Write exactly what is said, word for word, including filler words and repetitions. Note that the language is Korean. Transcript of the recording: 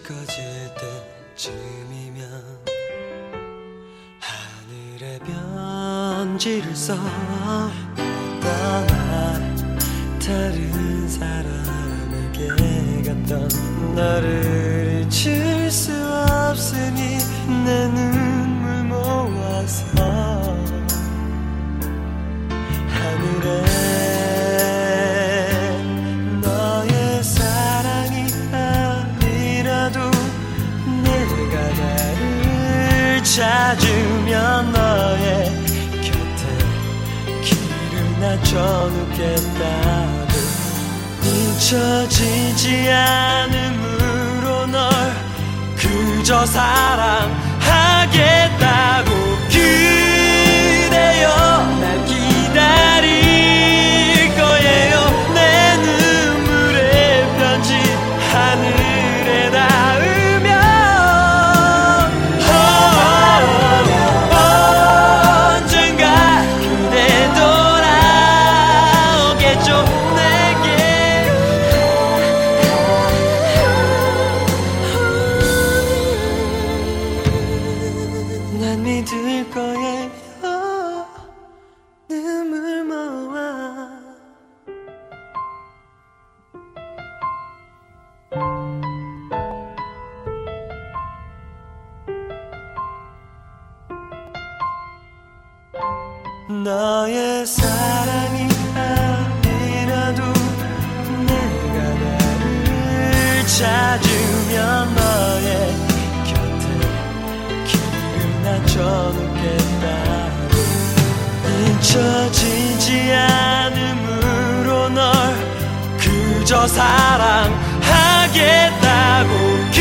꺼질 때쯤이면 하늘에 편지를 써 떠나 다른 사람에게 갔던 너를 잊을 수 없으니 내 눈물 모아서 하늘에 너의 사랑이 아니라도 내가 나를 찾으면 너의 곁에 길을 낮춰놓겠다고 잊혀지지 않음으로 널 그저 사랑하겠다고 그대여 날 기다릴 거예요 내 눈물의 편지 하늘에 닿으면 언젠가 그대 돌아오겠죠 내게 난 믿을 거예요 눈물 모아 너의 사랑이 아니라도 내가 나를 찾으면 너의 곁에 길을 낮춰놓겠다고 잊혀지지 않음으로 널 그저 사랑하겠다고